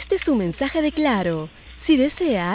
Este es un mensaje de Claro. Si desea